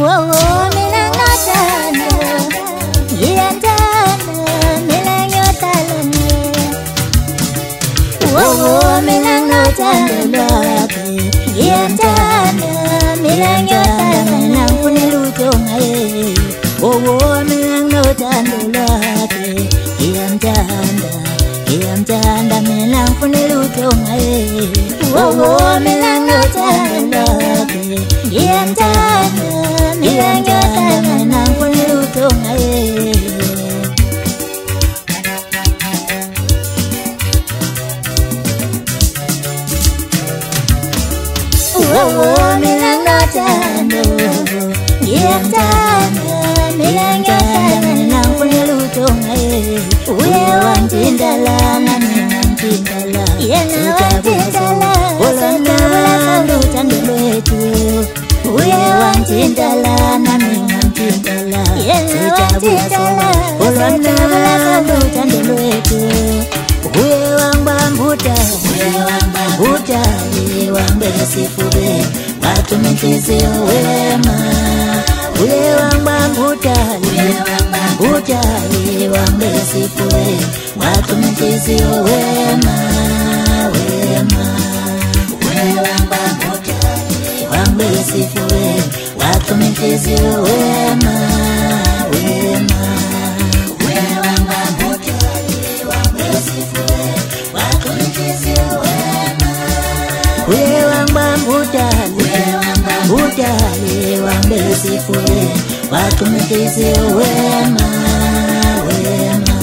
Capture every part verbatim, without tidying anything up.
oh, milangotana, yantana, milangotana. Oh, milangotana, yantana, milangotana, nangfune lutonga ye. Oh, milangotana, yantana, yantana, milangfune lutonga ye. Oh, milangotana, yantana, milangotana, nangfune lutonga ye. Oh, milangotana, yantana, milangotana, nangfune lutonga ye. Uye wantindala, nani wantindala, yena wantindala, olanda lutando lwetu. Uye wantindala, nani wantindala, yena wantindala, olanda lutando lwetu. Uye wambambuta, uye wambambuta, uye wambesifuwe, watumikizi wema. Uye wambambuta, uye wambambuta, uye wambesifuwe, watumikizi wema, wema. Uye wambambuta, uye wambesifuwe, watumikizi wema, wema. Uye wambambuta, uye wambesifuwe, watumikizi wema. Uye wambambuta, uye wambambuta, uye wambesifuwe, watumikizi wema, wema.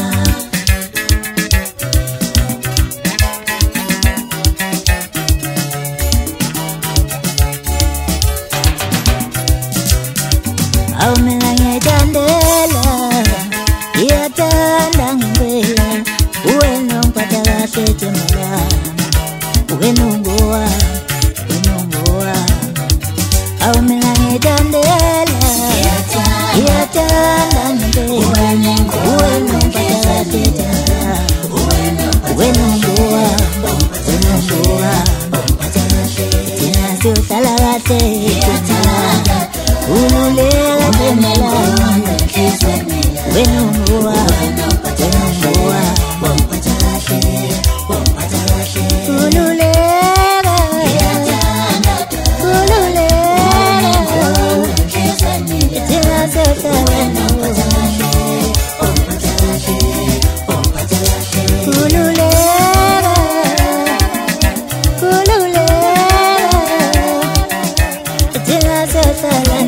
Au milanga tandela, ya tanda ngwela, uwe nongpata gashete mala, uwe nongoa, uwe nongoa. Au milanga tandela, ya tanda ngwela, uwe nongpata gashete mala, uwe nongoa, uwe nongoa. Tina sutala gashete mala, ululega temela, wenungua, wenungua. Ululega, ululega, tina sotala, ululega, ululega, tina sotala.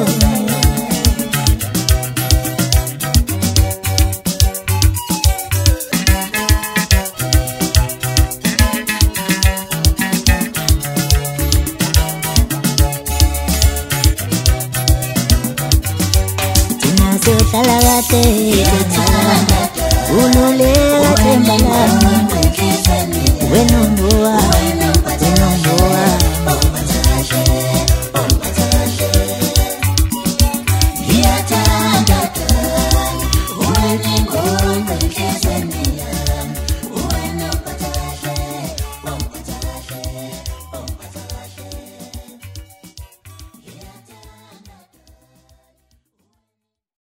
Talagate, ululega tembala, wenungua, wenungua. Yatanda, wenungua.